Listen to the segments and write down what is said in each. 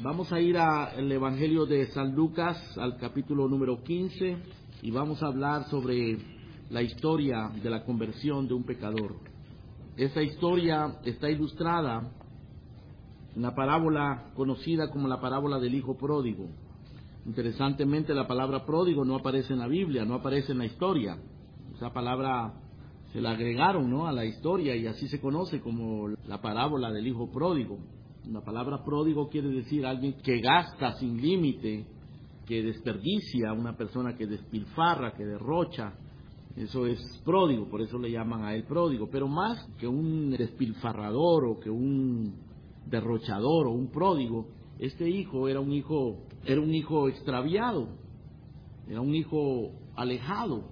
Vamos a ir al Evangelio de San Lucas, al capítulo número 15, y vamos a hablar sobre la historia de la conversión de un pecador. Esta historia está ilustrada en la parábola conocida como la parábola del hijo pródigo. Interesantemente, la palabra pródigo no aparece en la Biblia, no aparece en la historia. Esa palabra se la agregaron, ¿no?, a la historia, y así se conoce como la parábola del hijo pródigo. La palabra pródigo quiere decir alguien que gasta sin límite, que desperdicia, una persona que despilfarra, que derrocha. Eso es pródigo, por eso le llaman a él pródigo. Pero más que un despilfarrador o que un derrochador o un pródigo, este hijo era un hijo extraviado, era un hijo alejado.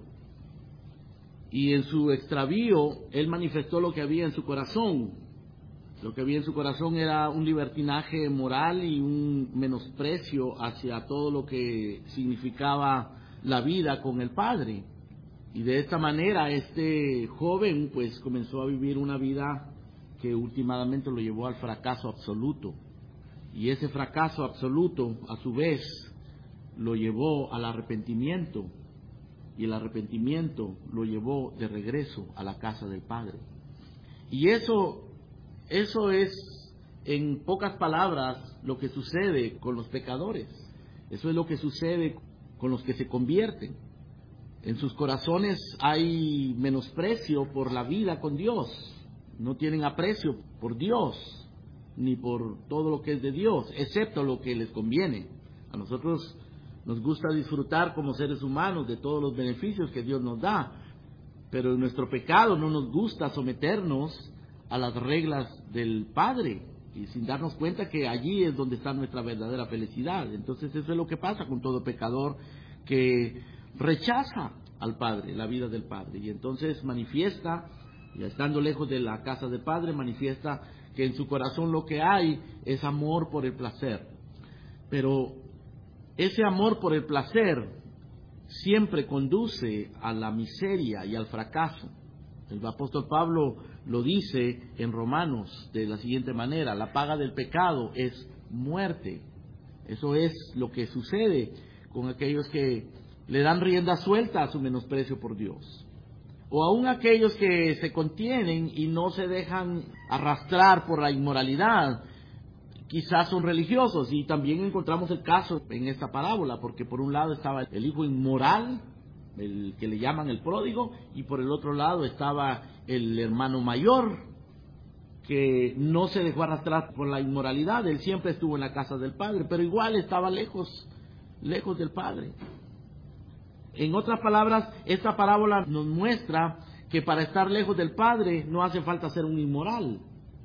Y en su extravío, él manifestó lo que había en su corazón. Lo que había en su corazón era un libertinaje moral y un menosprecio hacia todo lo que significaba la vida con el Padre. Y de esta manera este joven pues comenzó a vivir una vida que últimamente lo llevó al fracaso absoluto. Y ese fracaso absoluto, a su vez, lo llevó al arrepentimiento. Y el arrepentimiento lo llevó de regreso a la casa del Padre. Y eso es, en pocas palabras, lo que sucede con los pecadores. Eso es lo que sucede con los que se convierten. En sus corazones hay menosprecio por la vida con Dios. No tienen aprecio por Dios, ni por todo lo que es de Dios, excepto lo que les conviene. A nosotros nos gusta disfrutar como seres humanos de todos los beneficios que Dios nos da, pero en nuestro pecado no nos gusta someternos a las reglas del Padre, y sin darnos cuenta que allí es donde está nuestra verdadera felicidad. Entonces eso es lo que pasa con todo pecador que rechaza al Padre, la vida del Padre, y entonces manifiesta, ya estando lejos de la casa del Padre, manifiesta que en su corazón lo que hay es amor por el placer. Pero ese amor por el placer siempre conduce a la miseria y al fracaso. El apóstol Pablo lo dice en Romanos de la siguiente manera: la paga del pecado es muerte. Eso es lo que sucede con aquellos que le dan rienda suelta a su menosprecio por Dios. O aún aquellos que se contienen y no se dejan arrastrar por la inmoralidad. Quizás son religiosos, y también encontramos el caso en esta parábola, porque por un lado estaba el hijo inmoral, el que le llaman el pródigo, y por el otro lado estaba el hermano mayor, que no se dejó arrastrar por la inmoralidad. Él siempre estuvo en la casa del Padre, pero igual estaba lejos del Padre. En otras palabras, esta parábola nos muestra que para estar lejos del Padre no hace falta ser un inmoral.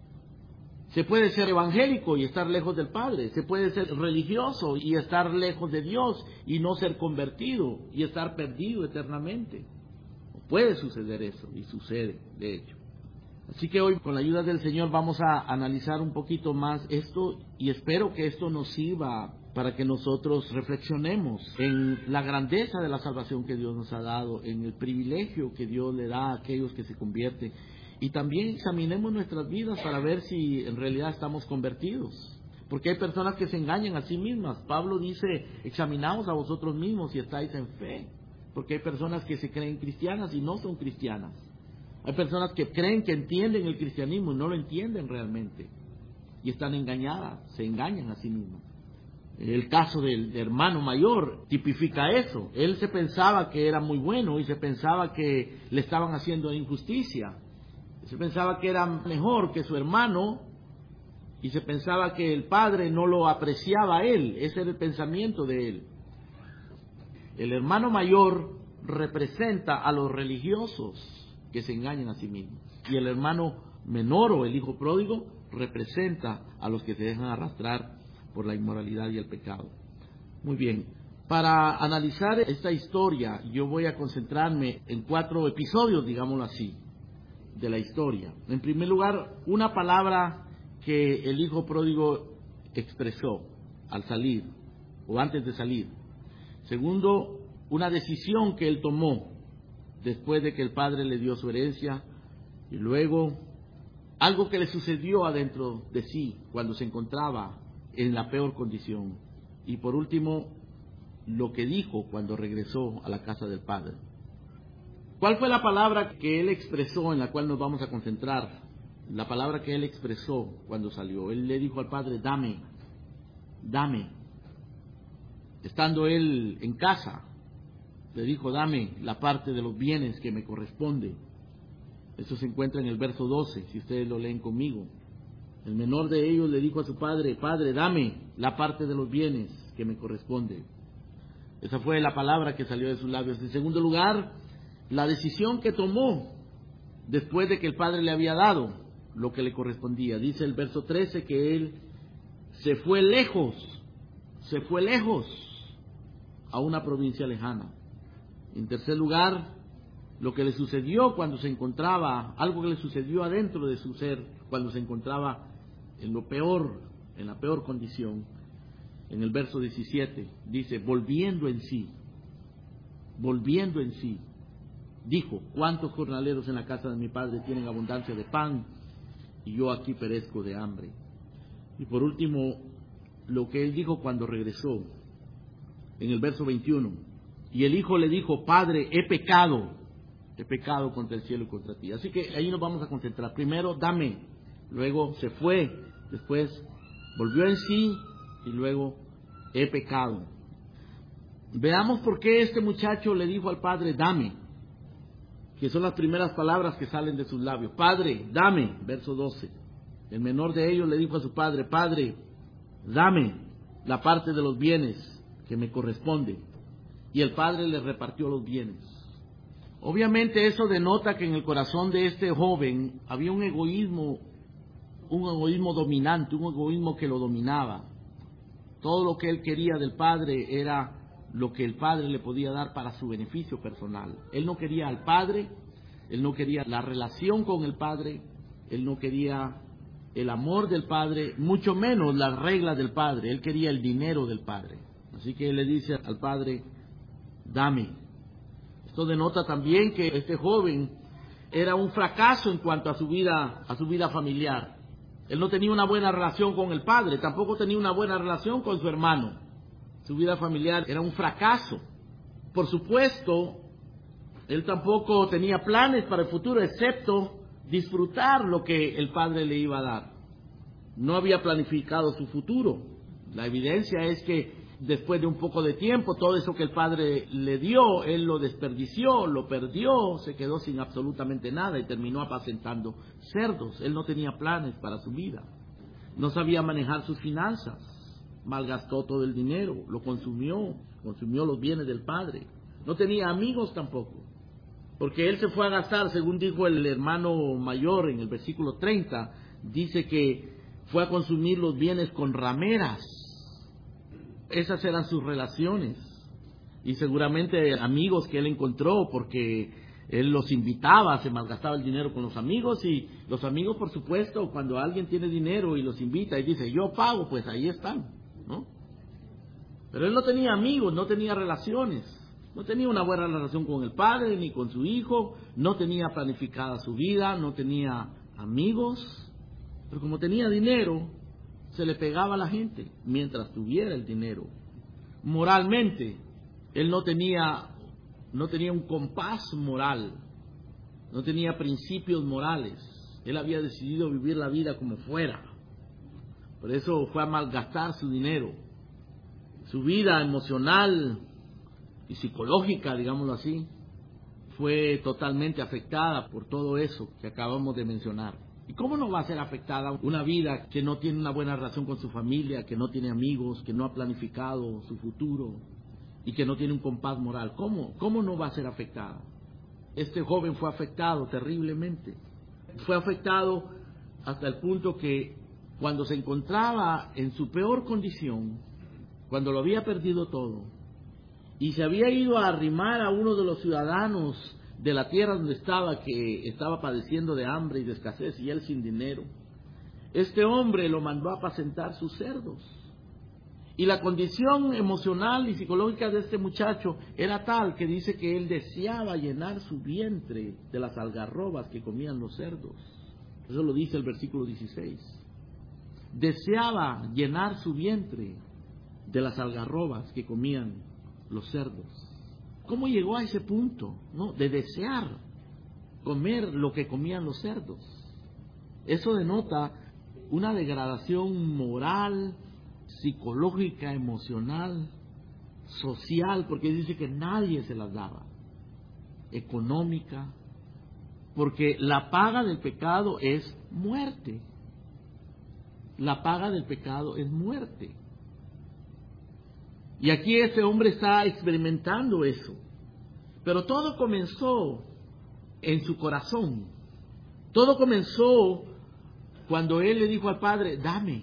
Se puede ser evangélico y estar lejos del Padre. Se puede ser religioso y estar lejos de Dios y no ser convertido y estar perdido eternamente. Puede suceder eso, y sucede, de hecho. Así que hoy, con la ayuda del Señor, vamos a analizar un poquito más esto, y espero que esto nos sirva para que nosotros reflexionemos en la grandeza de la salvación que Dios nos ha dado, en el privilegio que Dios le da a aquellos que se convierten. Y también examinemos nuestras vidas para ver si en realidad estamos convertidos. Porque hay personas que se engañan a sí mismas. Pablo dice: examinaos a vosotros mismos si estáis en fe. Porque hay personas que se creen cristianas y no son cristianas. Hay personas que creen que entienden el cristianismo y no lo entienden realmente. Y están engañadas, se engañan a sí mismos. El caso del hermano mayor tipifica eso. Él se pensaba que era muy bueno y se pensaba que le estaban haciendo injusticia. Se pensaba que era mejor que su hermano y se pensaba que el padre no lo apreciaba a él. Ese era el pensamiento de él. El hermano mayor representa a los religiosos que se engañan a sí mismos, y el hermano menor, o el hijo pródigo, representa a los que se dejan arrastrar por la inmoralidad y el pecado. Muy bien. Para analizar esta historia, yo voy a concentrarme en 4 episodios, digámoslo así, de la historia. En primer lugar, una palabra que el hijo pródigo expresó al salir o antes de salir. Segundo, una decisión que él tomó después de que el padre le dio su herencia. Y luego, algo que le sucedió adentro de sí cuando se encontraba en la peor condición. Y por último, lo que dijo cuando regresó a la casa del Padre. ¿Cuál fue la palabra que él expresó, en la cual nos vamos a concentrar? La palabra que él expresó cuando salió. Él le dijo al Padre, dame, dame. Estando él en casa, le dijo, dame la parte de los bienes que me corresponde. Eso se encuentra en el verso 12, si ustedes lo leen conmigo. El menor de ellos le dijo a su padre, Padre, dame la parte de los bienes que me corresponde. Esa fue la palabra que salió de sus labios. En segundo lugar, la decisión que tomó después de que el Padre le había dado lo que le correspondía. Dice el verso 13 que él se fue lejos a una provincia lejana. En tercer lugar, lo que le sucedió cuando se encontraba, algo que le sucedió adentro de su ser, cuando se encontraba en lo peor, en la peor condición. En el verso 17 dice, volviendo en sí, dijo, ¿cuántos jornaleros en la casa de mi padre tienen abundancia de pan y yo aquí perezco de hambre? Y por último, lo que él dijo cuando regresó, en el verso 21, y el hijo le dijo, Padre, he pecado contra el cielo y contra ti. Así que ahí nos vamos a concentrar. Primero, dame, luego se fue, después volvió en sí y luego he pecado. Veamos por qué este muchacho le dijo al Padre, dame, que son las primeras palabras que salen de sus labios. Padre, dame, verso 12. El menor de ellos le dijo a su padre, Padre, dame la parte de los bienes que me corresponde. Y el Padre le repartió los bienes. Obviamente eso denota que en el corazón de este joven había un egoísmo dominante, un egoísmo que lo dominaba. Todo lo que él quería del Padre era lo que el Padre le podía dar para su beneficio personal. Él no quería al Padre, él no quería la relación con el Padre, él no quería el amor del Padre, mucho menos las reglas del Padre, él quería el dinero del Padre. Así que él le dice al Padre, dame. Esto denota también que este joven era un fracaso en cuanto a su vida familiar. Él no tenía una buena relación con el padre, tampoco tenía una buena relación con su hermano. Su vida familiar era un fracaso. Por supuesto, él tampoco tenía planes para el futuro, excepto disfrutar lo que el padre le iba a dar. No había planificado su futuro. La evidencia es que después de un poco de tiempo, todo eso que el padre le dio, él lo desperdició, lo perdió, se quedó sin absolutamente nada y terminó apacentando cerdos. Él no tenía planes para su vida, no sabía manejar sus finanzas, malgastó todo el dinero, lo consumió los bienes del padre. No tenía amigos tampoco, porque él se fue a gastar, según dijo el hermano mayor en el versículo 30, dice que fue a consumir los bienes con rameras. Esas eran sus relaciones, y seguramente amigos que él encontró, porque él los invitaba, se malgastaba el dinero con los amigos, y los amigos, por supuesto, cuando alguien tiene dinero y los invita y dice, yo pago, pues ahí están, ¿no? Pero él no tenía amigos, no tenía relaciones, no tenía una buena relación con el padre ni con su hijo, no tenía planificada su vida, no tenía amigos, pero como tenía dinero, se le pegaba a la gente mientras tuviera el dinero. Moralmente, él no tenía un compás moral, no tenía principios morales. Él había decidido vivir la vida como fuera. Por eso fue a malgastar su dinero. Su vida emocional y psicológica, digámoslo así, fue totalmente afectada por todo eso que acabamos de mencionar. ¿Y cómo no va a ser afectada una vida que no tiene una buena relación con su familia, que no tiene amigos, que no ha planificado su futuro y que no tiene un compás moral? ¿Cómo no va a ser afectada? Este joven fue afectado terriblemente. Fue afectado hasta el punto que cuando se encontraba en su peor condición, cuando lo había perdido todo, y se había ido a arrimar a uno de los ciudadanos de la tierra donde estaba, que estaba padeciendo de hambre y de escasez, y él sin dinero, este hombre lo mandó a apacentar sus cerdos. Y la condición emocional y psicológica de este muchacho era tal que dice que él deseaba llenar su vientre de las algarrobas que comían los cerdos. Eso lo dice el versículo 16. deseaba llenar su vientre de las algarrobas que comían los cerdos. ¿Cómo llegó a ese punto, no? De desear comer lo que comían los cerdos. Eso denota una degradación moral, psicológica, emocional, social, porque dice que nadie se las daba, económica, porque la paga del pecado es muerte. La paga del pecado es muerte. Y aquí este hombre está experimentando eso. Pero todo comenzó en su corazón. Todo comenzó cuando él le dijo al Padre, dame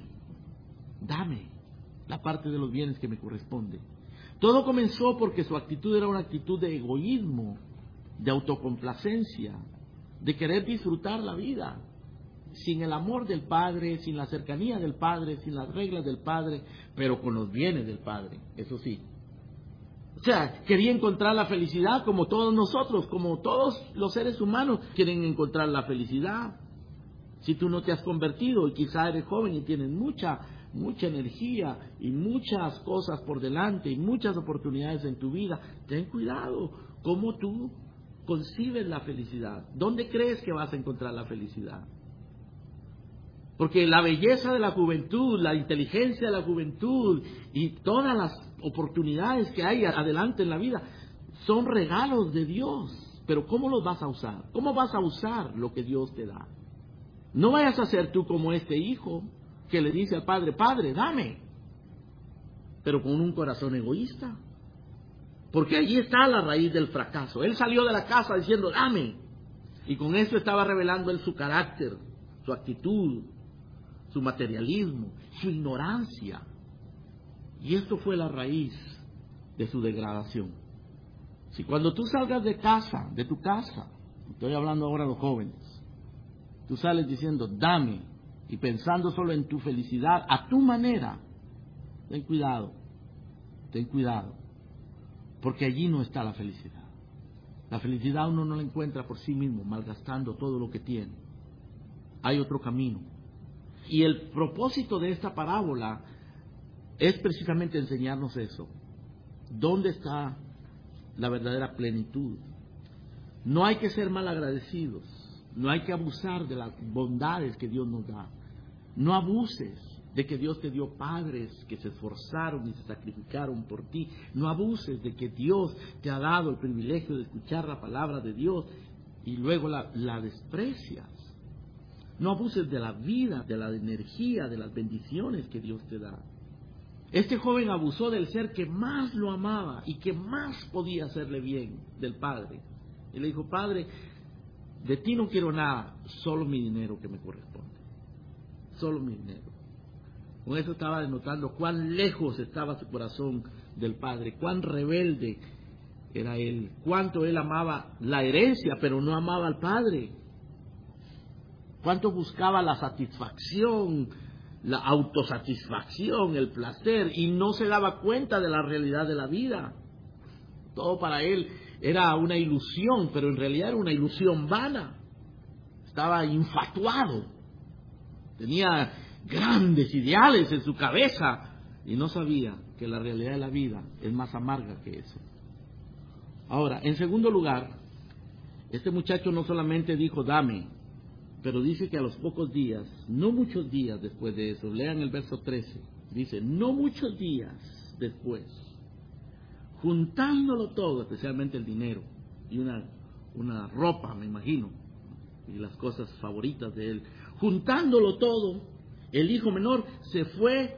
la parte de los bienes que me corresponde. Todo comenzó porque su actitud era una actitud de egoísmo, de autocomplacencia, de querer disfrutar la vida, sin el amor del Padre, sin la cercanía del Padre, sin las reglas del Padre, pero con los bienes del Padre, eso sí. O sea, quería encontrar la felicidad como todos nosotros, como todos los seres humanos quieren encontrar la felicidad. Si tú no te has convertido y quizá eres joven y tienes mucha energía y muchas cosas por delante y muchas oportunidades en tu vida, ten cuidado cómo tú concibes la felicidad. ¿Dónde crees que vas a encontrar la felicidad? Porque la belleza de la juventud, la inteligencia de la juventud y todas las oportunidades que hay adelante en la vida son regalos de Dios. Pero ¿cómo los vas a usar? ¿Cómo vas a usar lo que Dios te da? No vayas a ser tú como este hijo que le dice al padre, Padre, dame, pero con un corazón egoísta. Porque allí está la raíz del fracaso. Él salió de la casa diciendo, dame. Y con eso estaba revelando él su carácter, su actitud, su materialismo, su ignorancia. Y esto fue la raíz de su degradación. Si cuando tú salgas de casa, de tu casa, estoy hablando ahora a los jóvenes, tú sales diciendo, dame, y pensando solo en tu felicidad, a tu manera, ten cuidado, porque allí no está la felicidad. La felicidad uno no la encuentra por sí mismo, malgastando todo lo que tiene. Hay otro camino. Y el propósito de esta parábola es precisamente enseñarnos eso. ¿Dónde está la verdadera plenitud? No hay que ser mal agradecidos. No hay que abusar de las bondades que Dios nos da. No abuses de que Dios te dio padres que se esforzaron y se sacrificaron por ti. No abuses de que Dios te ha dado el privilegio de escuchar la palabra de Dios y luego la desprecias. No abuses de la vida, de la energía, de las bendiciones que Dios te da. Este joven abusó del ser que más lo amaba y que más podía hacerle bien, del Padre. Y le dijo, Padre, de ti no quiero nada, solo mi dinero que me corresponde. Solo mi dinero. Con eso estaba denotando cuán lejos estaba su corazón del Padre, cuán rebelde era él, cuánto él amaba la herencia, pero no amaba al Padre. Cuánto buscaba la satisfacción, la autosatisfacción, el placer, y no se daba cuenta de la realidad de la vida. Todo para él era una ilusión, pero en realidad era una ilusión vana. Estaba infatuado, tenía grandes ideales en su cabeza y no sabía que la realidad de la vida es más amarga que eso. Ahora, en segundo lugar, este muchacho no solamente dijo dame, pero dice que a los pocos días, no muchos días después de eso, lean el verso 13, dice, no muchos días después, juntándolo todo, especialmente el dinero y una ropa, me imagino, y las cosas favoritas de él, juntándolo todo, el hijo menor se fue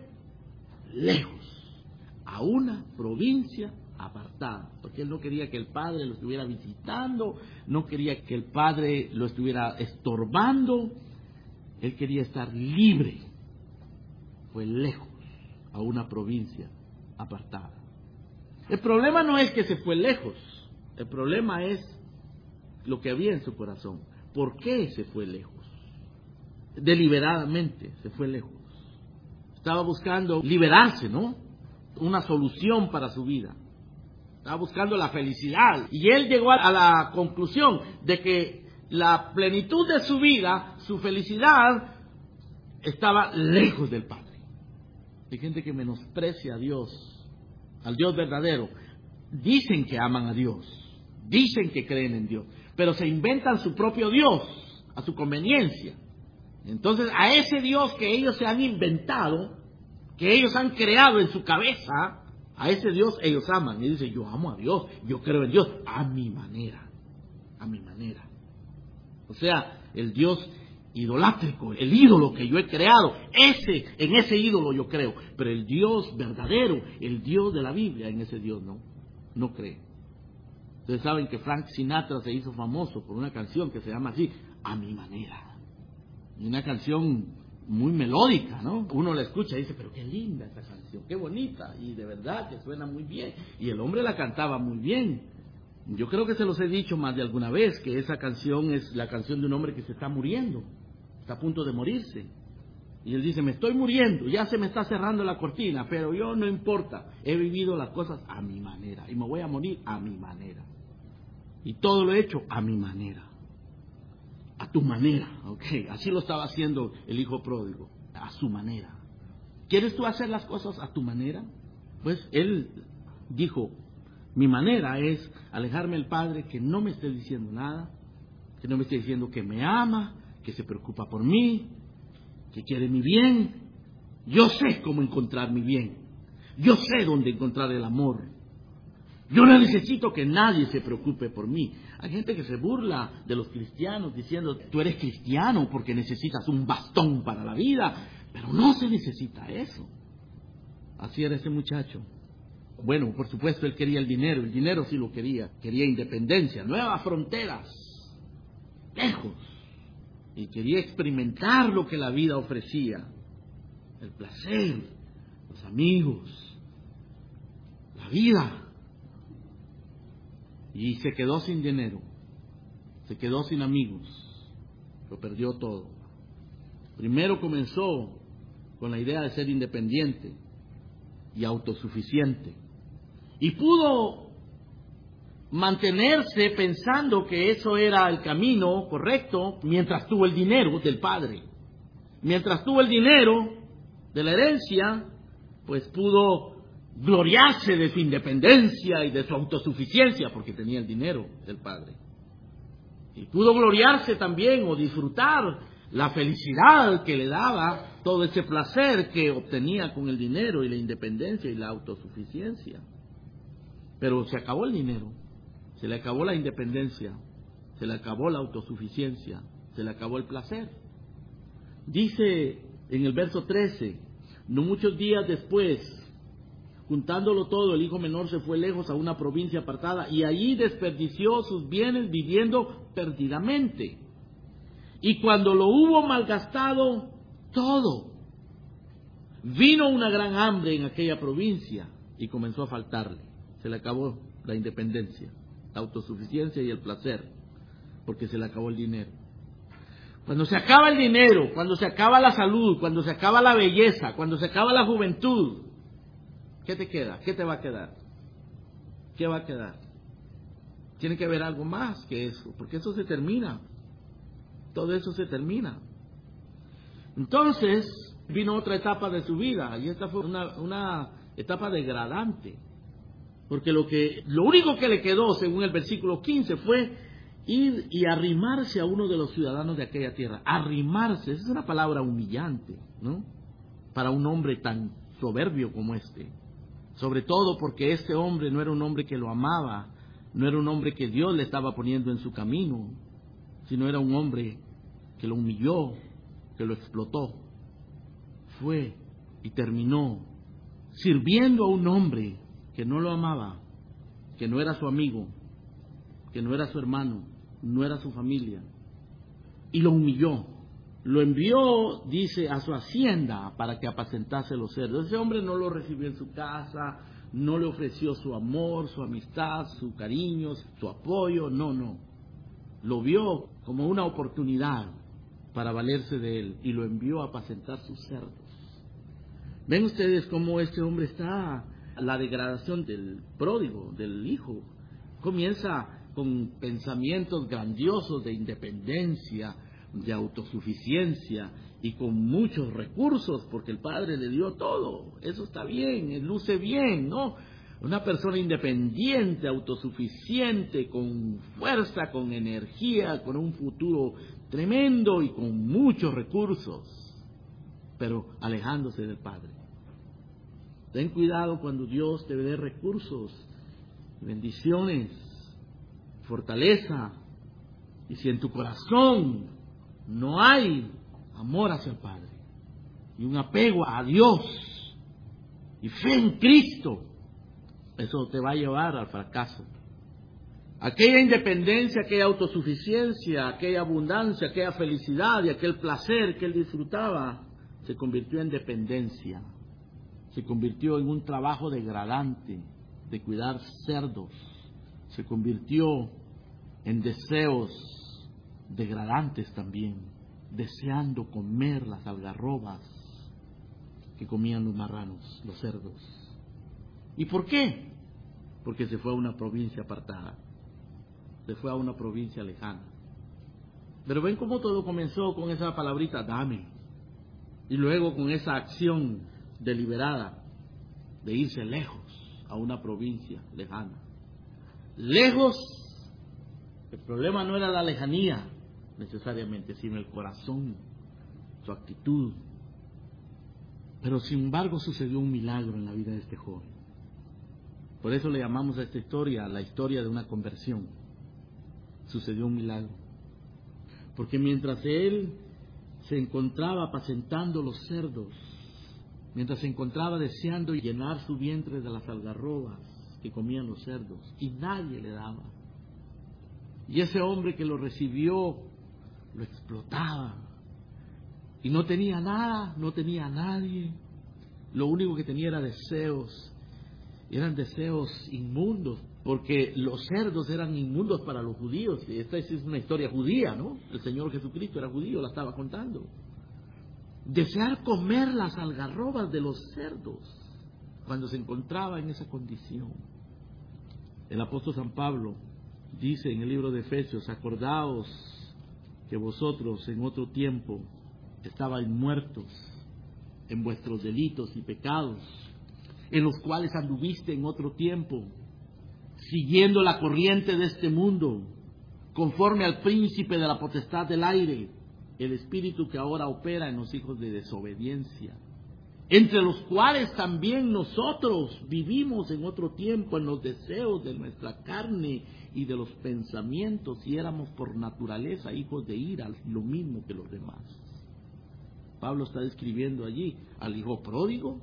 lejos, a una provincia apartada, porque él no quería que el padre lo estuviera visitando, no quería que el padre lo estuviera estorbando, él quería estar libre. Fue lejos, a una provincia apartada. El problema no es que se fue lejos, el problema es lo que había en su corazón. ¿Por qué se fue lejos? Deliberadamente se fue lejos. Estaba buscando liberarse, ¿no? Una solución para su vida. Estaba buscando la felicidad. Y él llegó a la conclusión de que la plenitud de su vida, su felicidad, estaba lejos del Padre. Hay gente que menosprecia a Dios, al Dios verdadero. Dicen que aman a Dios, dicen que creen en Dios, pero se inventan su propio Dios a su conveniencia. Entonces, a ese Dios que ellos se han inventado, que ellos han creado en su cabeza, a ese Dios ellos aman. Y dicen, yo amo a Dios, yo creo en Dios, a mi manera, a mi manera. O sea, el Dios idolátrico, el ídolo que yo he creado, en ese ídolo yo creo. Pero el Dios verdadero, el Dios de la Biblia, en ese Dios no cree. Ustedes saben que Frank Sinatra se hizo famoso por una canción que se llama así, A mi manera. Y una canción muy melódica, ¿no? Uno la escucha y dice, pero qué linda esta canción, qué bonita, y de verdad que suena muy bien. Y el hombre la cantaba muy bien. Yo creo que se los he dicho más de alguna vez, que esa canción es la canción de un hombre que se está muriendo, está a punto de morirse. Y él dice, me estoy muriendo, ya se me está cerrando la cortina, pero yo no importa, he vivido las cosas a mi manera, y me voy a morir a mi manera. Y todo lo he hecho a mi manera. A tu manera, ok. Así lo estaba haciendo el hijo pródigo, a su manera. ¿Quieres tú hacer las cosas a tu manera? Pues él dijo, mi manera es alejarme del Padre, que no me esté diciendo nada, que no me esté diciendo que me ama, que se preocupa por mí, que quiere mi bien. Yo sé cómo encontrar mi bien. Yo sé dónde encontrar el amor. Yo no necesito que nadie se preocupe por mí. Hay gente que se burla de los cristianos diciendo, tú eres cristiano porque necesitas un bastón para la vida. Pero no se necesita eso. Así era ese muchacho. Bueno, por supuesto, él quería el dinero sí lo quería independencia, nuevas fronteras, lejos, y quería experimentar lo que la vida ofrecía, el placer, los amigos, la vida, y se quedó sin dinero, se quedó sin amigos, lo perdió todo. Primero comenzó con la idea de ser independiente y autosuficiente, y pudo mantenerse pensando que eso era el camino correcto mientras tuvo el dinero del padre. Mientras tuvo el dinero de la herencia, pues pudo gloriarse de su independencia y de su autosuficiencia porque tenía el dinero del padre. Y pudo gloriarse también o disfrutar la felicidad que le daba todo ese placer que obtenía con el dinero y la independencia y la autosuficiencia. Pero se acabó el dinero, se le acabó la independencia, se le acabó la autosuficiencia, se le acabó el placer. Dice en el verso 13, no muchos días después, juntándolo todo, el hijo menor se fue lejos a una provincia apartada y allí desperdició sus bienes viviendo perdidamente. Y cuando lo hubo malgastado todo, vino una gran hambre en aquella provincia y comenzó a faltarle. Se le acabó la independencia, la autosuficiencia y el placer, porque se le acabó el dinero. Cuando se acaba el dinero, cuando se acaba la salud, cuando se acaba la belleza, cuando se acaba la juventud, ¿qué te queda? ¿Qué te va a quedar? ¿Qué va a quedar? Tiene que haber algo más que eso, porque eso se termina. Todo eso se termina. Entonces vino otra etapa de su vida, y esta fue una etapa degradante. Porque lo único que le quedó, según el versículo 15, fue ir y arrimarse a uno de los ciudadanos de aquella tierra. Arrimarse, esa es una palabra humillante, ¿no? Para un hombre tan soberbio como este. Sobre todo porque este hombre no era un hombre que lo amaba, no era un hombre que Dios le estaba poniendo en su camino, sino era un hombre que lo humilló, que lo explotó. Fue y terminó sirviendo a un hombre que no lo amaba, que no era su amigo, que no era su hermano, no era su familia, y lo humilló. Lo envió, dice, a su hacienda para que apacentase los cerdos. Ese hombre no lo recibió en su casa, no le ofreció su amor, su amistad, su cariño, su apoyo, no. Lo vio como una oportunidad para valerse de él y lo envió a apacentar sus cerdos. ¿Ven ustedes cómo este hombre está? La degradación del pródigo, del hijo, comienza con pensamientos grandiosos de independencia, de autosuficiencia, y con muchos recursos, porque el padre le dio todo. Eso está bien, él luce bien, ¿no? Una persona independiente, autosuficiente, con fuerza, con energía, con un futuro tremendo y con muchos recursos, pero alejándose del padre. Ten cuidado cuando Dios te dé recursos, bendiciones, fortaleza, y si en tu corazón no hay amor hacia el Padre y un apego a Dios y fe en Cristo, eso te va a llevar al fracaso. Aquella independencia, aquella autosuficiencia, aquella abundancia, aquella felicidad y aquel placer que él disfrutaba se convirtió en dependencia, se convirtió en un trabajo degradante de cuidar cerdos, se convirtió en deseos degradantes también, deseando comer las algarrobas que comían los marranos, los cerdos. ¿Y por qué? Porque se fue a una provincia apartada, se fue a una provincia lejana. Pero ven cómo todo comenzó con esa palabrita, dame, y luego con esa acción deliberada de irse lejos a una provincia lejana. Lejos, el problema no era la lejanía necesariamente, sino el corazón, su actitud. Pero sin embargo sucedió un milagro en la vida de este joven. Por eso le llamamos a esta historia la historia de una conversión. Sucedió un milagro. Porque mientras él se encontraba apacentando los cerdos, mientras se encontraba deseando llenar su vientre de las algarrobas que comían los cerdos, y nadie le daba, y ese hombre que lo recibió lo explotaba, y no tenía nada, no tenía a nadie, lo único que tenía era deseos, eran deseos inmundos, porque los cerdos eran inmundos para los judíos. Esta es una historia judía, ¿no? El Señor Jesucristo era judío, la estaba contando. Desear comer las algarrobas de los cerdos cuando se encontraba en esa condición. El apóstol San Pablo dice en el libro de Efesios: acordaos que vosotros en otro tiempo estabais muertos en vuestros delitos y pecados, en los cuales anduviste en otro tiempo, siguiendo la corriente de este mundo, conforme al príncipe de la potestad del aire, el espíritu que ahora opera en los hijos de desobediencia, entre los cuales también nosotros vivimos en otro tiempo en los deseos de nuestra carne y de los pensamientos, y éramos por naturaleza hijos de ira, lo mismo que los demás. Pablo está describiendo allí al hijo pródigo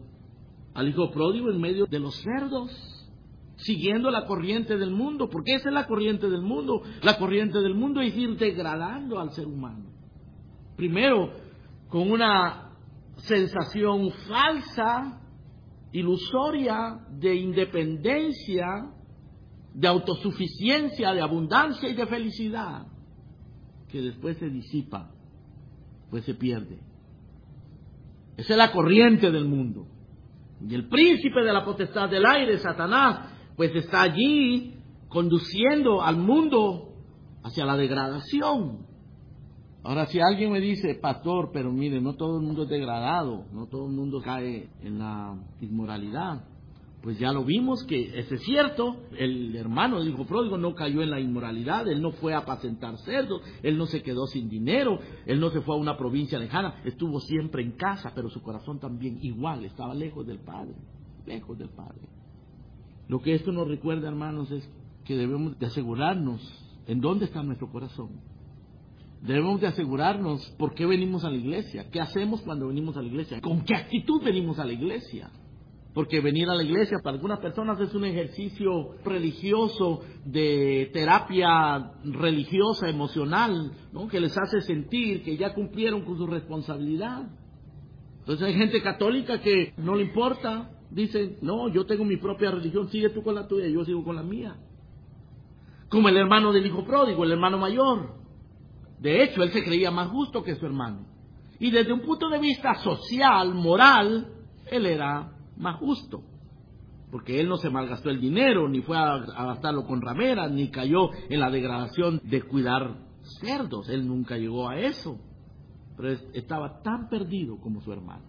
en medio de los cerdos, siguiendo la corriente del mundo, porque esa es la corriente del mundo. La corriente del mundo es ir degradando al ser humano. Primero, con una sensación falsa, ilusoria, de independencia, de autosuficiencia, de abundancia y de felicidad, que después se disipa, pues se pierde. Esa es la corriente del mundo. Y el príncipe de la potestad del aire, Satanás, pues está allí conduciendo al mundo hacia la degradación. Ahora, si alguien me dice: pastor, pero mire, no todo el mundo es degradado, no todo el mundo cae en la inmoralidad, pues ya lo vimos que eso es cierto. El hermano del hijo pródigo no cayó en la inmoralidad, él no fue a apacentar cerdos, él no se quedó sin dinero, él no se fue a una provincia lejana, estuvo siempre en casa, pero su corazón también igual, estaba lejos del Padre, lejos del Padre. Lo que esto nos recuerda, hermanos, es que debemos de asegurarnos en dónde está nuestro corazón. Debemos de asegurarnos por qué venimos a la iglesia, qué hacemos cuando venimos a la iglesia, con qué actitud venimos a la iglesia. Porque venir a la iglesia para algunas personas es un ejercicio religioso, de terapia religiosa, emocional, ¿no? Que les hace sentir que ya cumplieron con su responsabilidad. Entonces hay gente católica que no le importa, dice: no, yo tengo mi propia religión, sigue tú con la tuya, yo sigo con la mía. Como el hermano del hijo pródigo, el hermano mayor. De hecho, él se creía más justo que su hermano. Y desde un punto de vista social, moral, él era más justo. Porque él no se malgastó el dinero, ni fue a gastarlo con rameras, ni cayó en la degradación de cuidar cerdos. Él nunca llegó a eso. pero estaba tan perdido como su hermano.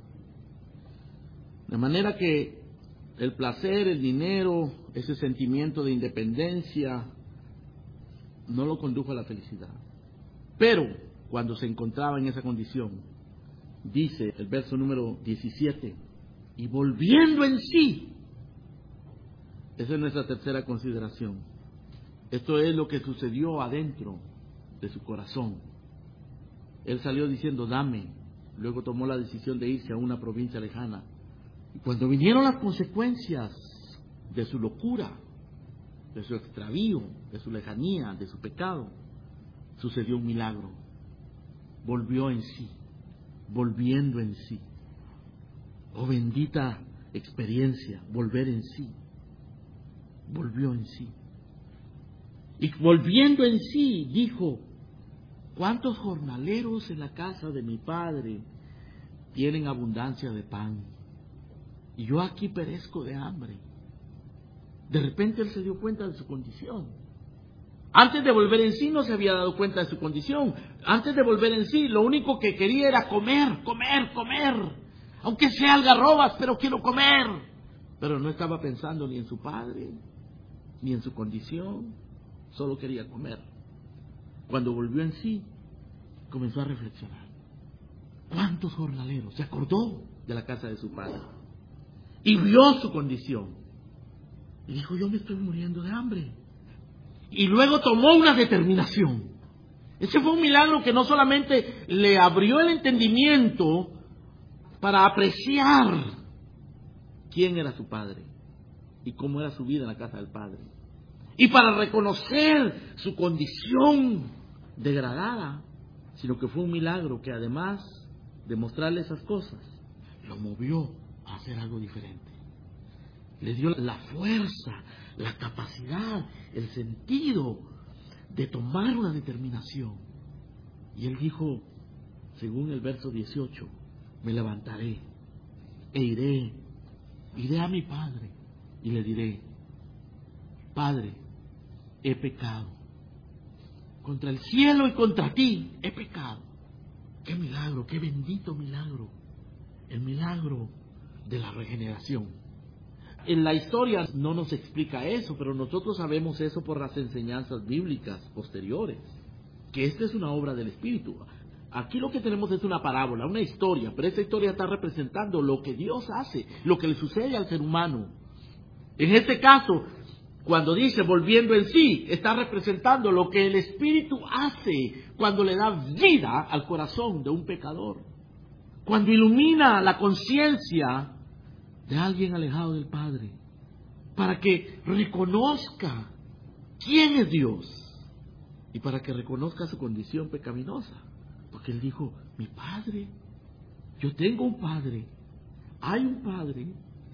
De manera que el placer, el dinero, ese sentimiento de independencia, no lo condujo a la felicidad. Pero cuando se encontraba en esa condición, dice el verso número 17, y volviendo en sí. Esa es nuestra tercera consideración. Esto es lo que sucedió adentro de su corazón. Él salió diciendo, dame. Luego tomó la decisión de irse a una provincia lejana. Y cuando vinieron las consecuencias de su locura, de su extravío, de su lejanía, de su pecado, sucedió un milagro. Volvió en sí, volviendo en sí. Oh, bendita experiencia, volver en sí. Volvió en sí. Y volviendo en sí, dijo, ¿cuántos jornaleros en la casa de mi padre tienen abundancia de pan? Y yo aquí perezco de hambre. De repente él se dio cuenta de su condición. Antes de volver en sí no se había dado cuenta de su condición. Antes de volver en sí, lo único que quería era comer, comer, comer. Aunque sea algarrobas, pero quiero comer. Pero no estaba pensando ni en su padre, ni en su condición. Solo quería comer. Cuando volvió en sí, comenzó a reflexionar. ¿Cuántos jornaleros? Se acordó de la casa de su padre. Y vio su condición. Y dijo, yo me estoy muriendo de hambre. Y luego tomó una determinación. Ese fue un milagro que no solamente le abrió el entendimiento para apreciar quién era su padre y cómo era su vida en la casa del padre, y para reconocer su condición degradada, sino que fue un milagro que además de mostrarle esas cosas, lo movió a hacer algo diferente. Le dio la fuerza, la capacidad, el sentido de tomar una determinación. Y él dijo, según el verso 18, me levantaré e iré a mi padre y le diré, Padre, he pecado. Contra el cielo y contra ti he pecado. ¡Qué milagro, qué bendito milagro! El milagro de la regeneración. En la historia no nos explica eso, pero nosotros sabemos eso por las enseñanzas bíblicas posteriores, que esta es una obra del Espíritu. Aquí lo que tenemos es una parábola, una historia, pero esta historia está representando lo que Dios hace, lo que le sucede al ser humano. En este caso, cuando dice volviendo en sí, está representando lo que el Espíritu hace cuando le da vida al corazón de un pecador, cuando ilumina la conciencia de alguien alejado del Padre, para que reconozca quién es Dios y para que reconozca su condición pecaminosa. Porque él dijo, mi Padre, yo tengo un Padre, hay un Padre,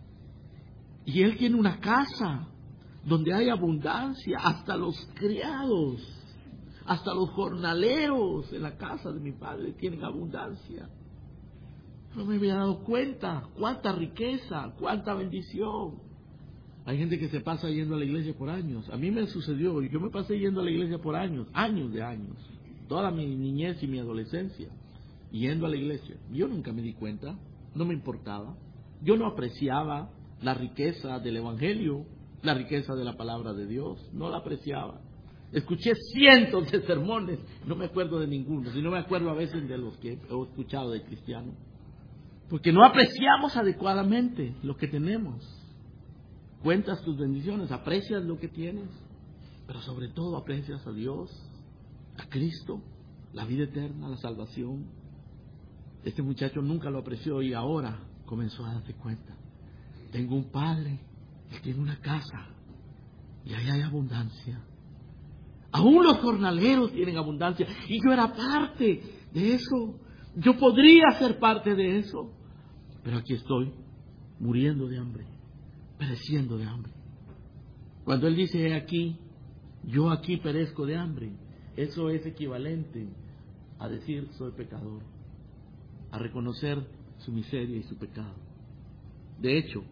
y Él tiene una casa donde hay abundancia, hasta los criados, hasta los jornaleros en la casa de mi Padre tienen abundancia. No me había dado cuenta cuánta riqueza, cuánta bendición. Hay gente que se pasa yendo a la iglesia por años. A mí me sucedió, yo me pasé yendo a la iglesia por años, años de años. Toda mi niñez y mi adolescencia, yendo a la iglesia. Yo nunca me di cuenta, no me importaba. Yo no apreciaba la riqueza del Evangelio, la riqueza de la palabra de Dios, no la apreciaba. Escuché cientos de sermones, no me acuerdo de ninguno, sino me acuerdo a veces de los que he escuchado de cristianos. Porque no apreciamos adecuadamente lo que tenemos. Cuentas tus bendiciones, aprecias lo que tienes, pero sobre todo aprecias a Dios, a Cristo, la vida eterna, la salvación. Este muchacho nunca lo apreció y ahora comenzó a darse cuenta. Tengo un padre, él tiene una casa y ahí hay abundancia. Aún los jornaleros tienen abundancia y yo era parte de eso. Yo podría ser parte de eso. Pero aquí estoy, muriendo de hambre, pereciendo de hambre. Cuando él dice aquí, yo aquí perezco de hambre, eso es equivalente a decir soy pecador, a reconocer su miseria y su pecado. De hecho,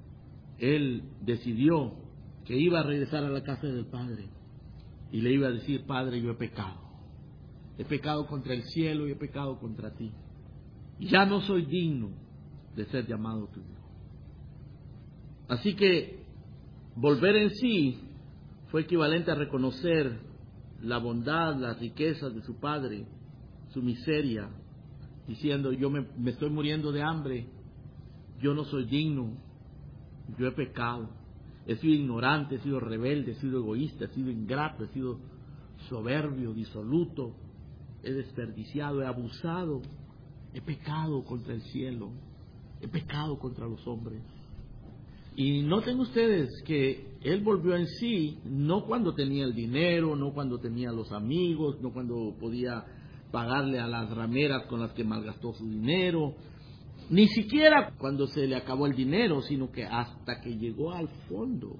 él decidió que iba a regresar a la casa del Padre y le iba a decir, Padre, yo he pecado. he pecado contra el cielo y he pecado contra ti. Ya no soy digno de ser llamado tu hijo. Así que volver en sí fue equivalente a reconocer la bondad, las riquezas de su padre, su miseria, diciendo: yo me estoy muriendo de hambre, yo no soy digno, yo he pecado, he sido ignorante, he sido rebelde, he sido egoísta, he sido ingrato, he sido soberbio, disoluto, he desperdiciado, he abusado, he pecado contra el cielo, he pecado contra los hombres. Y noten ustedes que él volvió en sí, no cuando tenía el dinero, no cuando tenía los amigos, no cuando podía pagarle a las rameras con las que malgastó su dinero, ni siquiera cuando se le acabó el dinero, sino que hasta que llegó al fondo.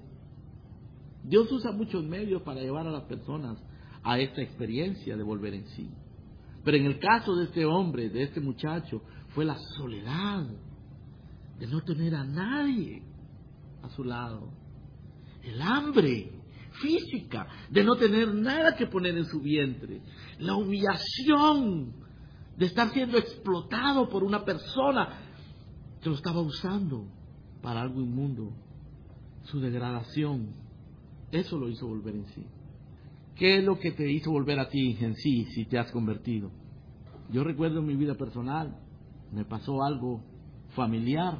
Dios usa muchos medios para llevar a las personas a esta experiencia de volver en sí. Pero en el caso de este hombre, de este muchacho, fue la soledad de no tener a nadie a su lado, el hambre física de no tener nada que poner en su vientre, la humillación de estar siendo explotado por una persona que lo estaba usando para algo inmundo, su degradación. Eso lo hizo volver en sí. ¿Qué es lo que te hizo volver a ti en sí si te has convertido? Yo recuerdo en mi vida personal, me pasó algo familiar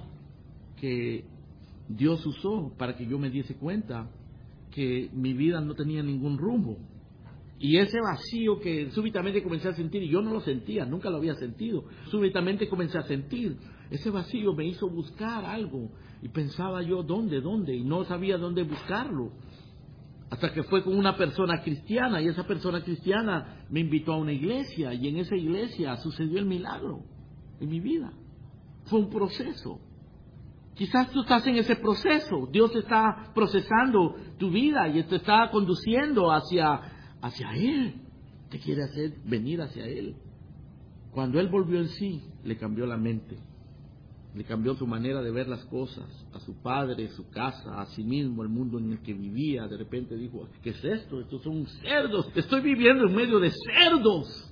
que Dios usó para que yo me diese cuenta que mi vida no tenía ningún rumbo. Y ese vacío que súbitamente comencé a sentir, y yo no lo sentía, nunca lo había sentido, súbitamente comencé a sentir, ese vacío me hizo buscar algo, y pensaba yo, ¿dónde? Y no sabía dónde buscarlo. Hasta que fue con una persona cristiana, y esa persona cristiana me invitó a una iglesia, y en esa iglesia sucedió el milagro en mi vida. Fue un proceso. Quizás tú estás en ese proceso, Dios está procesando tu vida y te está conduciendo hacia Él, te quiere hacer venir hacia Él. Cuando Él volvió en sí, le cambió la mente, le cambió su manera de ver las cosas, a su padre, su casa, a sí mismo, el mundo en el que vivía. De repente dijo: ¿qué es esto? Estos son cerdos, estoy viviendo en medio de cerdos.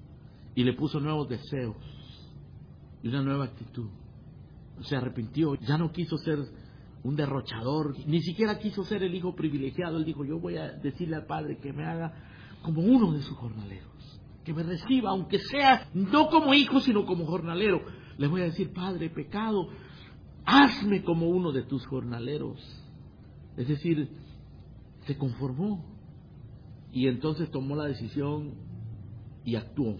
Y le puso nuevos deseos y una nueva actitud. Se arrepintió, ya no quiso ser un derrochador, ni siquiera quiso ser el hijo privilegiado. Él dijo: yo voy a decirle al Padre que me haga como uno de sus jornaleros, que me reciba, aunque sea no como hijo, sino como jornalero. Le voy a decir: Padre, he pecado, hazme como uno de tus jornaleros. Es decir, se conformó y entonces tomó la decisión y actuó.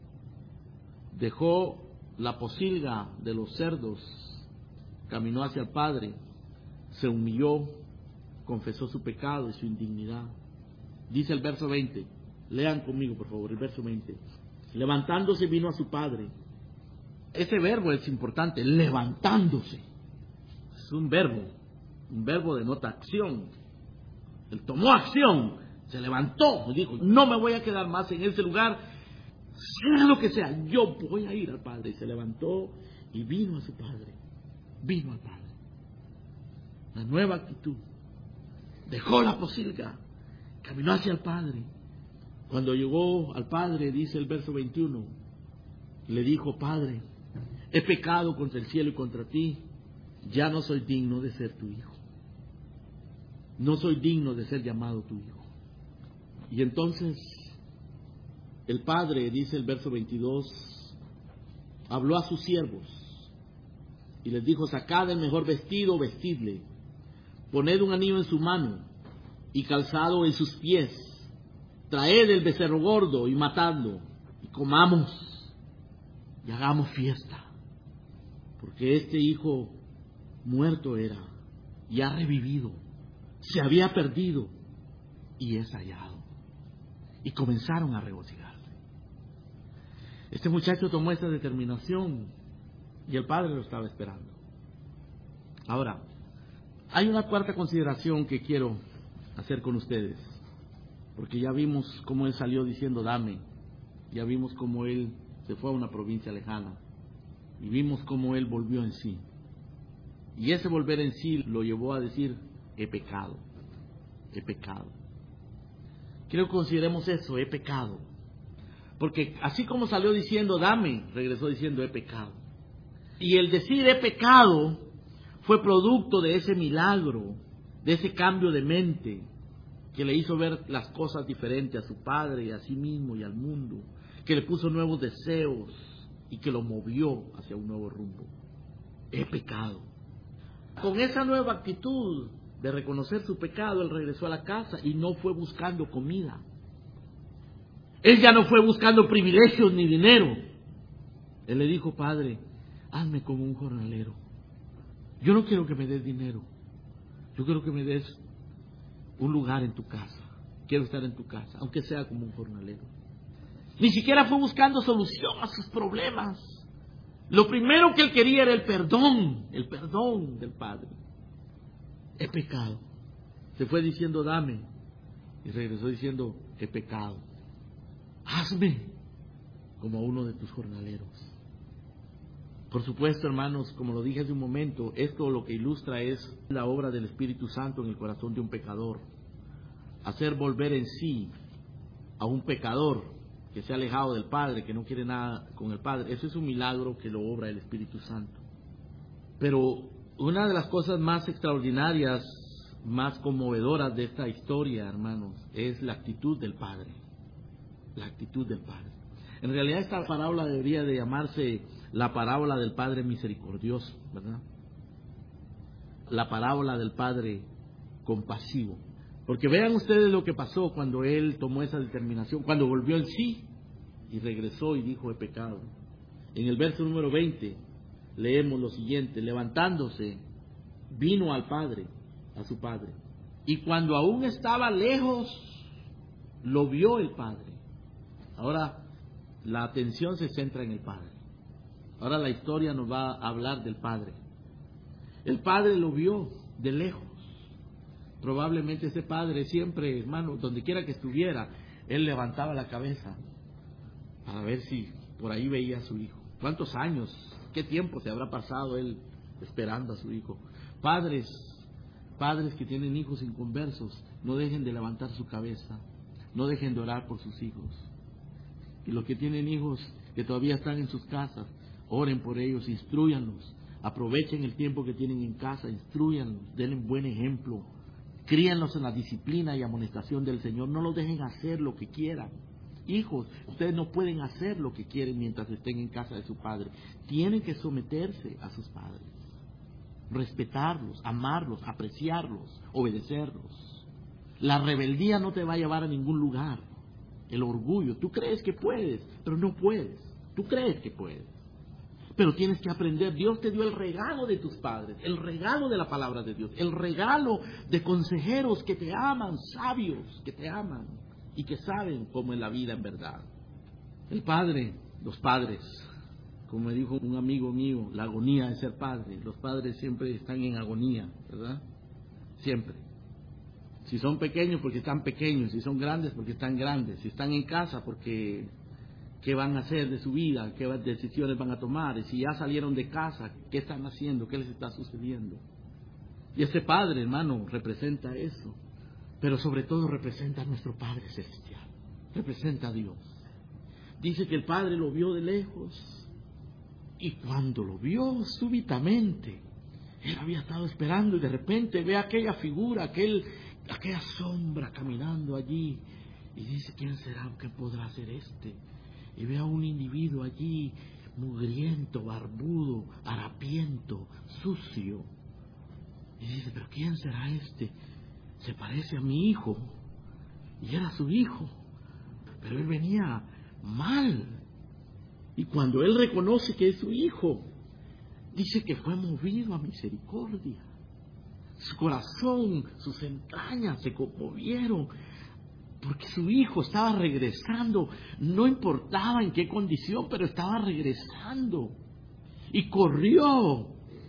Dejó la posilga de los cerdos, caminó hacia el Padre, se humilló, confesó su pecado y su indignidad. Dice el verso 20, lean conmigo por favor, el verso 20. Levantándose vino a su Padre. Ese verbo es importante, levantándose. Es un verbo denota acción. Él tomó acción, se levantó y dijo: no me voy a quedar más en ese lugar, sea lo que sea, yo voy a ir al Padre. Y se levantó y vino a su Padre, vino al Padre. Una nueva actitud. Dejó la posilga, caminó hacia el Padre. Cuando llegó al Padre, dice el verso 21, le dijo: Padre, he pecado contra el cielo y contra ti, ya no soy digno de ser tu hijo. No soy digno de ser llamado tu hijo. Y entonces el Padre, dice el verso 22, habló a sus siervos y les dijo: sacad el mejor vestido, vestidle, poned un anillo en su mano y calzado en sus pies, traed el becerro gordo y matadlo, y comamos y hagamos fiesta, porque este hijo muerto era y ha revivido, se había perdido y es hallado. Y comenzaron a regocijarse. Este muchacho tomó esta determinación y el Padre lo estaba esperando. Ahora, hay una cuarta consideración que quiero hacer con ustedes, porque ya vimos cómo él salió diciendo: dame, ya vimos cómo él se fue a una provincia lejana y vimos cómo él volvió en sí, y ese volver en sí lo llevó a decir: he pecado, he pecado. Quiero que consideremos eso: he pecado. Porque así como salió diciendo, dame, regresó diciendo, he pecado. Y el decir he pecado fue producto de ese milagro, de ese cambio de mente, que le hizo ver las cosas diferentes a su padre y a sí mismo y al mundo, que le puso nuevos deseos y que lo movió hacia un nuevo rumbo. He pecado. Con esa nueva actitud de reconocer su pecado, él regresó a la casa y no fue buscando comida. Él ya no fue buscando privilegios ni dinero. Él le dijo, Padre, hazme como un jornalero. Yo no quiero que me des dinero. Yo quiero que me des un lugar en tu casa. Quiero estar en tu casa, aunque sea como un jornalero. Ni siquiera fue buscando solución a sus problemas. Lo primero que él quería era el perdón del Padre. He pecado. Se fue diciendo, dame. Y regresó diciendo, he pecado. Hazme como a uno de tus jornaleros. Por supuesto, hermanos, como lo dije hace un momento, esto lo que ilustra es la obra del Espíritu Santo en el corazón de un pecador. Hacer volver en sí a un pecador que se ha alejado del Padre, que no quiere nada con el Padre. Eso es un milagro que lo obra el Espíritu Santo. Pero una de las cosas más extraordinarias, más conmovedoras de esta historia, hermanos, es la actitud del Padre. La actitud del Padre. En realidad esta parábola debería de llamarse la parábola del Padre misericordioso, ¿verdad? La parábola del Padre compasivo. Porque vean ustedes lo que pasó cuando él tomó esa determinación, cuando volvió en sí y regresó y dijo, he pecado. En el verso número 20 leemos lo siguiente, levantándose, vino al Padre, a su Padre. Y cuando aún estaba lejos, lo vio el Padre. Ahora la atención se centra en el Padre. Ahora la historia nos va a hablar del Padre. El Padre lo vio de lejos. Probablemente ese padre siempre, hermano, donde quiera que estuviera, él levantaba la cabeza para ver si por ahí veía a su hijo. ¿Cuántos años, qué tiempo se habrá pasado él esperando a su hijo? Padres que tienen hijos inconversos, no dejen de levantar su cabeza, no dejen de orar por sus hijos. Y los que tienen hijos que todavía están en sus casas, oren por ellos, instrúyanlos, aprovechen el tiempo que tienen en casa, instrúyanlos, denle buen ejemplo. Críanlos en la disciplina y amonestación del Señor. No los dejen hacer lo que quieran. Hijos, ustedes no pueden hacer lo que quieren mientras estén en casa de su padre. Tienen que someterse a sus padres. Respetarlos, amarlos, apreciarlos, obedecerlos. La rebeldía no te va a llevar a ningún lugar. El orgullo. Tú crees que puedes, pero no puedes. Tú crees que puedes. Pero tienes que aprender. Dios te dio el regalo de tus padres, el regalo de la palabra de Dios, el regalo de consejeros que te aman, sabios que te aman y que saben cómo es la vida en verdad. El padre, los padres, como me dijo un amigo mío, la agonía de ser padre. Los padres siempre están en agonía, ¿verdad? Siempre. Si son pequeños, porque están pequeños. Si son grandes, porque están grandes. Si están en casa, porque ¿qué van a hacer de su vida? ¿Qué decisiones van a tomar? Y si ya salieron de casa, ¿qué están haciendo? ¿Qué les está sucediendo? Y ese Padre, hermano, representa eso. Pero sobre todo representa a nuestro Padre Celestial. Representa a Dios. Dice que el Padre lo vio de lejos. Y cuando lo vio súbitamente, él había estado esperando y de repente ve aquella figura, aquella sombra caminando allí. Y dice, ¿quién será? ¿Qué podrá ser este? Y ve a un individuo allí, mugriento, barbudo, harapiento, sucio. Y dice, ¿pero quién será este? Se parece a mi hijo. Y era su hijo. Pero él venía mal. Y cuando él reconoce que es su hijo, dice que fue movido a misericordia. Su corazón, sus entrañas se conmovieron. Porque su hijo estaba regresando, no importaba en qué condición, pero estaba regresando. Y corrió.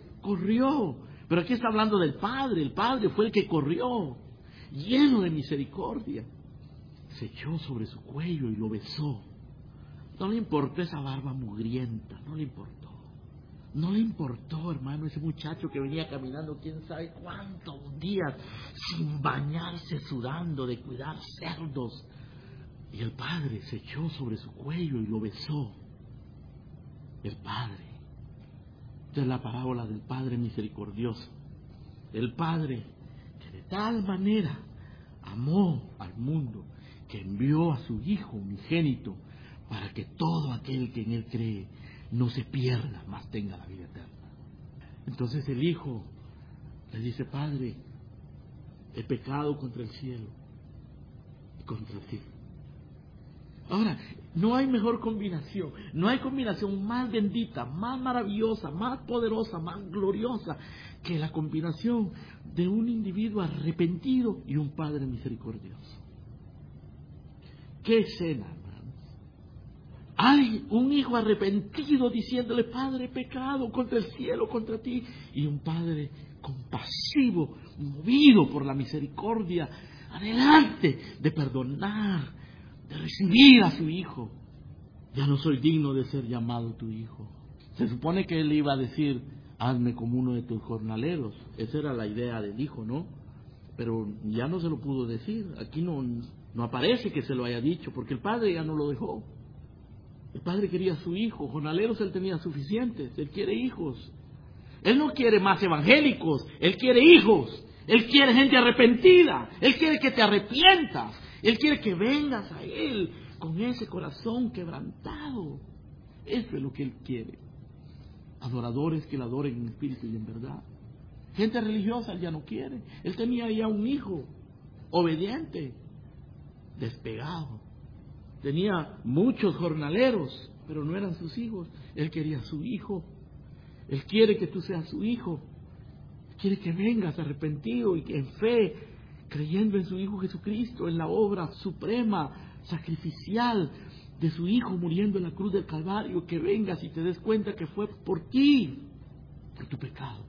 Pero aquí está hablando del Padre, el Padre fue el que corrió, lleno de misericordia. Se echó sobre su cuello y lo besó. No le importó esa barba mugrienta, no le importó. No le importó, hermano, ese muchacho que venía caminando quién sabe cuántos días sin bañarse, sudando de cuidar cerdos Y el padre se echó sobre su cuello y lo besó. El padre. Esta es la parábola del Padre misericordioso. El Padre que de tal manera amó al mundo que envió a su Hijo unigénito para que todo aquel que en Él cree no se pierda, mas tenga la vida eterna. Entonces el Hijo le dice: Padre, he pecado contra el cielo y contra ti. Ahora, no hay mejor combinación, no hay combinación más bendita, más maravillosa, más poderosa, más gloriosa que la combinación de un individuo arrepentido y un Padre misericordioso. ¡Qué escena, hermanos! Hay un hijo arrepentido diciéndole: Padre, he pecado contra el cielo, contra ti, y un Padre compasivo, movido por la misericordia, adelante de perdonar, de recibir a su hijo. Ya no soy digno de ser llamado tu hijo. Se supone que él iba a decir: hazme como uno de tus jornaleros. Esa era la idea del hijo, ¿no? Pero ya no se lo pudo decir. Aquí no aparece que se lo haya dicho, porque el padre ya no lo dejó. El padre quería a su hijo. Jornaleros él tenía suficientes. Él quiere hijos. Él no quiere más evangélicos. Él quiere hijos. Él quiere gente arrepentida. Él quiere que te arrepientas. Él quiere que vengas a Él con ese corazón quebrantado. Eso es lo que Él quiere. Adoradores que le adoren en espíritu y en verdad. Gente religiosa Él ya no quiere. Él tenía ya un hijo obediente, despegado. Tenía muchos jornaleros, pero no eran sus hijos. Él quería a su hijo. Él quiere que tú seas su hijo. Quiere que vengas arrepentido y que en fe, creyendo en su Hijo Jesucristo, en la obra suprema, sacrificial de su Hijo muriendo en la cruz del Calvario, que vengas y te des cuenta que fue por ti, por tu pecado.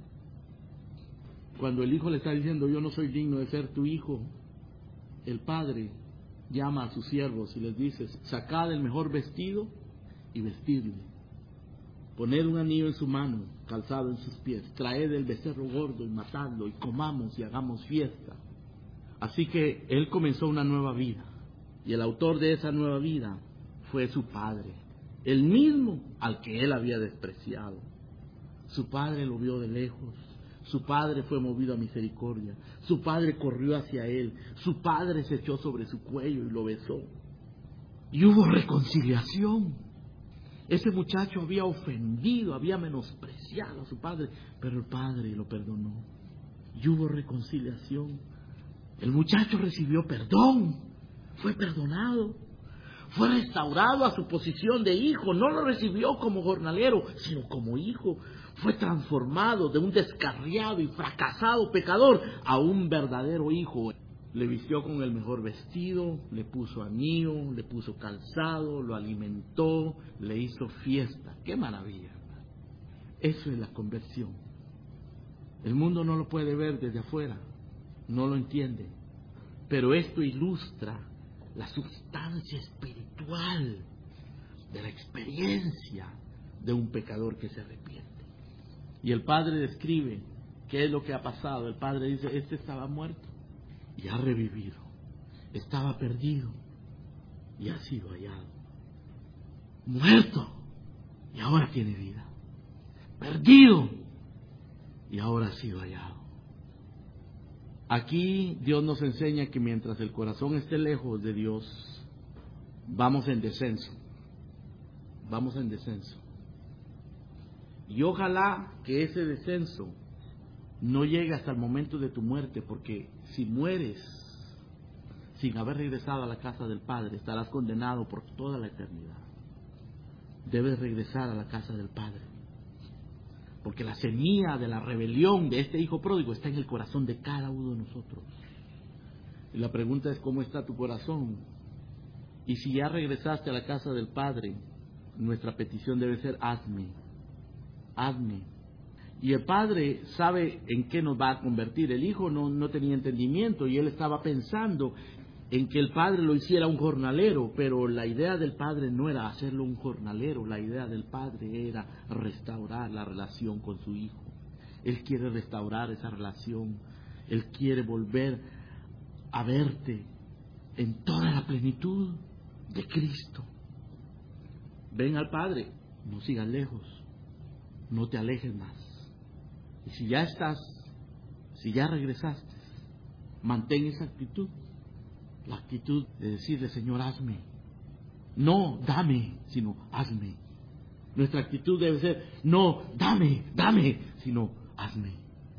Cuando el Hijo le está diciendo: yo no soy digno de ser tu hijo, el Padre llama a sus siervos y les dice: sacad el mejor vestido y vestidle. Poned un anillo en su mano, calzado en sus pies. Traed el becerro gordo y matadlo, y comamos y hagamos fiesta. Así que él comenzó una nueva vida. Y el autor de esa nueva vida fue su padre, el mismo al que él había despreciado. Su padre lo vio de lejos. Su padre fue movido a misericordia. Su padre corrió hacia él. Su padre se echó sobre su cuello y lo besó. Y hubo reconciliación. Ese muchacho había ofendido, había menospreciado a su padre, pero el padre lo perdonó. Y hubo reconciliación. El muchacho recibió perdón, fue perdonado, fue restaurado a su posición de hijo. No lo recibió como jornalero, sino como hijo. Fue transformado de un descarriado y fracasado pecador a un verdadero hijo. Le vistió con el mejor vestido, le puso anillo, le puso calzado, lo alimentó, le hizo fiesta. ¡Qué maravilla! Eso es la conversión. El mundo no lo puede ver desde afuera, no lo entiende. Pero esto ilustra la sustancia espiritual de la experiencia de un pecador que se arrepiente. Y el Padre describe qué es lo que ha pasado. El Padre dice: este estaba muerto y ha revivido. Estaba perdido y ha sido hallado. Muerto y ahora tiene vida. Perdido y ahora ha sido hallado. Aquí Dios nos enseña que mientras el corazón esté lejos de Dios, vamos en descenso. Vamos en descenso. Y ojalá que ese descenso no llegue hasta el momento de tu muerte, porque si mueres sin haber regresado a la casa del Padre, estarás condenado por toda la eternidad. Debes regresar a la casa del Padre, porque la semilla de la rebelión de este hijo pródigo está en el corazón de cada uno de nosotros. Y la pregunta es: ¿cómo está tu corazón? Y si ya regresaste a la casa del Padre, nuestra petición debe ser: hazme. Y el Padre sabe en qué nos va a convertir. El Hijo no tenía entendimiento y él estaba pensando en que el Padre lo hiciera un jornalero, pero la idea del Padre no era hacerlo un jornalero. La idea del Padre era restaurar la relación con su Hijo. Él quiere restaurar esa relación. Él quiere volver a verte en toda la plenitud. de Cristo. Ven al Padre, no sigas lejos, no te alejes más. Y si ya estás, si ya regresaste, mantén esa actitud, la actitud de decirle, Señor, hazme. No, dame, sino hazme. Nuestra actitud debe ser, no, dame, sino hazme.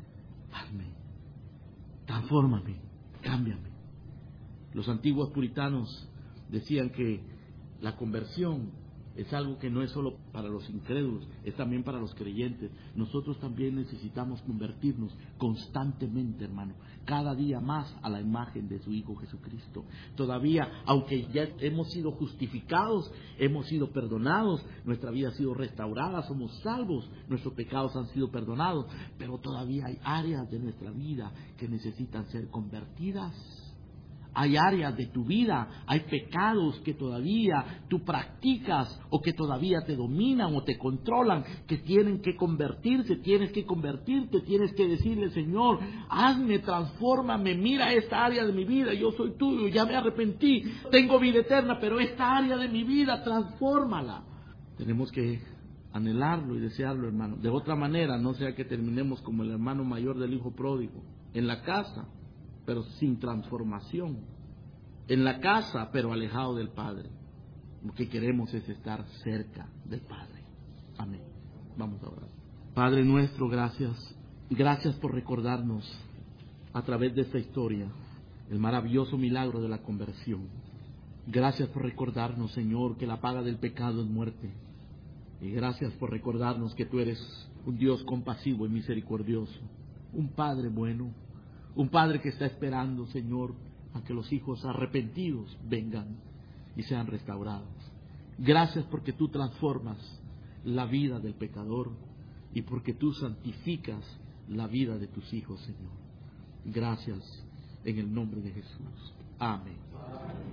Transfórmame, cámbiame. Los antiguos puritanos decían que la conversión es algo que no es solo para los incrédulos, es también para los creyentes. Nosotros también necesitamos convertirnos constantemente, hermano, cada día más a la imagen de su Hijo Jesucristo. Todavía, aunque ya hemos sido justificados, hemos sido perdonados, nuestra vida ha sido restaurada, somos salvos, nuestros pecados han sido perdonados, pero todavía hay áreas de nuestra vida que necesitan ser convertidas. Hay áreas de tu vida, hay pecados que todavía tú practicas o que todavía te dominan o te controlan, que tienen que convertirse, tienes que convertirte, tienes que decirle, Señor, hazme, transfórmame, mira esta área de mi vida, yo soy tuyo, ya me arrepentí, tengo vida eterna, pero esta área de mi vida, transfórmala. Tenemos que anhelarlo y desearlo, hermano. De otra manera, no sea que terminemos como el hermano mayor del hijo pródigo, en la casa, pero sin transformación, en la casa, pero alejado del Padre. Lo que queremos es estar cerca del Padre. Amén. Vamos a orar. Padre nuestro, gracias. Gracias por recordarnos a través de esta historia el maravilloso milagro de la conversión. Gracias por recordarnos, Señor, que la paga del pecado es muerte. Y gracias por recordarnos que tú eres un Dios compasivo y misericordioso, un Padre bueno, un Padre que está esperando, Señor, a que los hijos arrepentidos vengan y sean restaurados. Gracias porque tú transformas la vida del pecador y porque tú santificas la vida de tus hijos, Señor. Gracias en el nombre de Jesús. Amén.